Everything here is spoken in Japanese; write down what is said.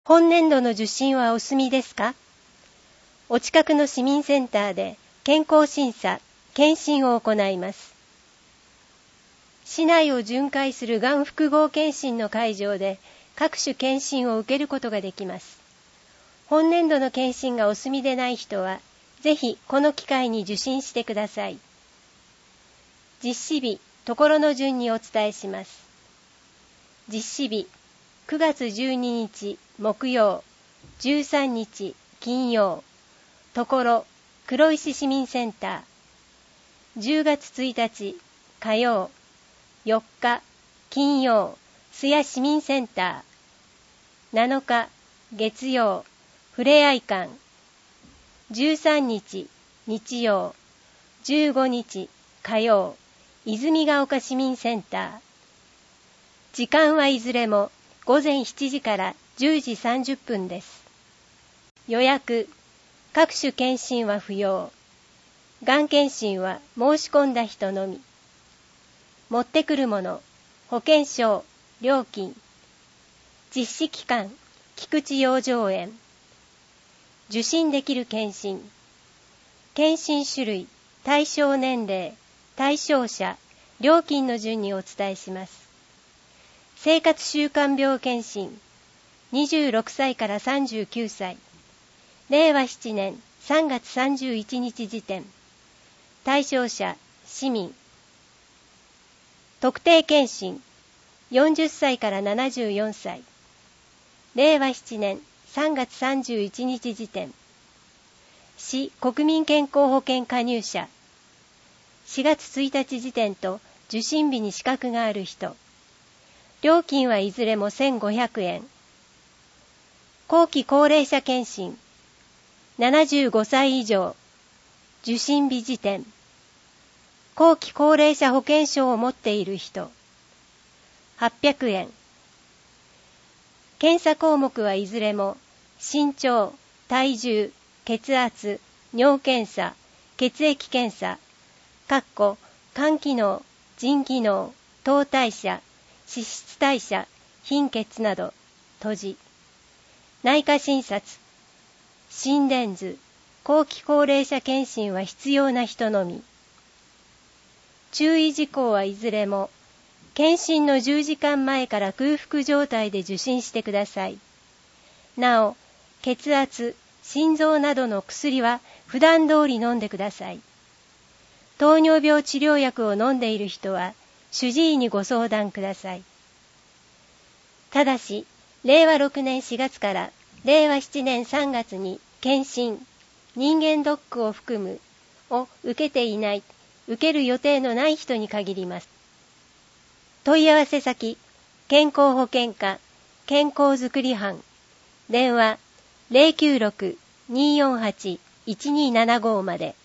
本年度の受診はお済みですか？お近くの市民センターで健康審査、検診を行います。市内を巡回するがん複合検診の会場で各種検診を受けることができます。本年度の検診がお済みでない人は、ぜひこの機会に受診してください。実施日、ところの順にお伝えします。実施日、9月12日木曜、13日金曜、ところ、黒石市民センター。10月1日火曜、4日金曜、須谷市民センター。7日月曜、ふれあい館。13日日曜、15日火曜、泉ヶ丘市民センター。時間はいずれも午前7時から10時30分です。予約、各種検診は不要。がん検診は申し込んだ人のみ。持ってくるもの、保険証、料金。実施期間、菊池養生園。受診できる検診。検診種類、対象年齢、対象者、料金の順にお伝えします。生活習慣病検診。26歳から39歳。令和7年3月31日時点。対象者、市民。特定健診。40歳から74歳。令和7年3月31日時点。市国民健康保険加入者。4月1日時点と受診日に資格がある人。料金はいずれも1500円。後期高齢者検診。75歳以上。受診日時点。後期高齢者保険証を持っている人。800円。検査項目はいずれも身長、体重、血圧、尿検査、血液検査、肝機能、腎機能、糖代謝、脂質代謝、貧血など、閉じ。内科診察、心電図、後期高齢者検診は必要な人のみ。注意事項はいずれも、検診の10時間前から空腹状態で受診してください。なお、血圧、心臓などの薬は普段通り飲んでください。糖尿病治療薬を飲んでいる人は、主治医にご相談ください。ただし、令和6年4月から令和7年3月に検診、人間ドックを含むを受けていない、受ける予定のない人に限ります。問い合わせ先、健康保険課、健康づくり班、電話 096-248-1275 まで。